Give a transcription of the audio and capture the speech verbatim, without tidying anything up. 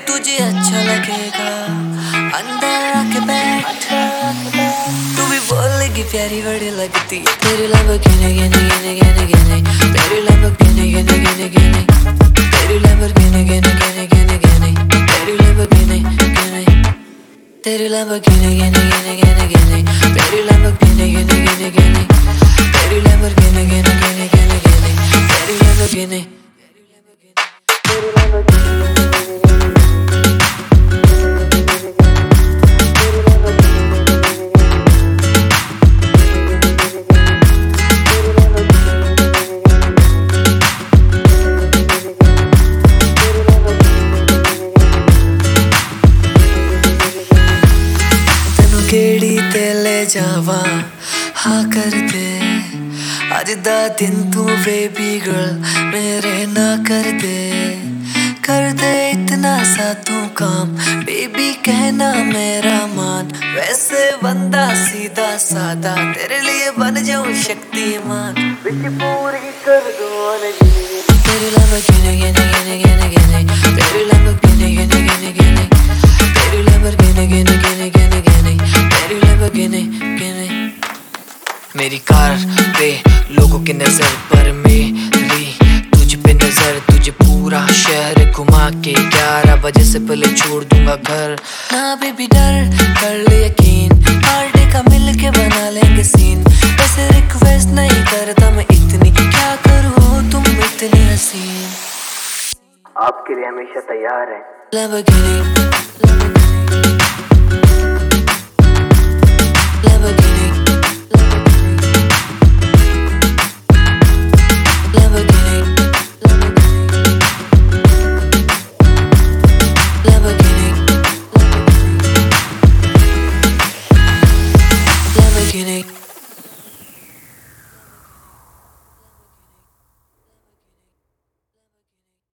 तुझे अच्छा लगेगा, अंदर आके बैठ। तू भी बोलेगी प्यारी बड़ी लगती है तेरी लैम्बोर्गिनी गिनी गिनी गिनी गिनी, तेरी लैम्बोर्गिनी गिनी गिनी गिनी, तेरी लैम्बोर्गिनी गिनी गिनी गिनी गिनी, तेरी लैम्बोर्गिनी गिनी, तेरी लैम्बोर्गिनी गिनी गिनी गिनी गिनी, तेरी लैम्बोर्गिनी गिनी गिनी गिनी, तेरी लैम्बोर्गिनी गिनी गिनी गिनी गिनी, तेरी लैम्बोर्गिनी, तेरी लैम्बोर्गिनी। केड़ी ते ले जावा हाँ कर दे, आज दा दिन तू बेबी गर्ल मेरे ना कर दे, कर दे इतना सा तू काम बेबी कहना मेरा मान, वैसे बंदा सीधा सादा तेरे लिए बन जाऊं शक्तिमान, विश पूरी कर दो तेरी लैम्बोर्गिनी गिनी गिनी गिनी गिनी, तेरी लैम्बोर्गिनी गिनी गिनी गिनी, तेरी लैम्बोर्गिनी गिनी गिनी गिनी गिनी, तेरी लैम्बोर्गिनी गिनी। मेरी कार पे लोगों की नजर पर मेरी तुझ पे नजर, तुझे पूरा शहर घुमा के ग्यारह बजे से पहले छोड़ दूंगा घर। ना बेबी डर कर ले यकीन, पार्टी का मिल के बना लेंगे सीन, वैसे रिक्वेस्ट नहीं करता मैं इतनी, क्या करूँ तुम इतनी हसीन, आपके लिए हमेशा तैयार है लैम्बोर्गिनी।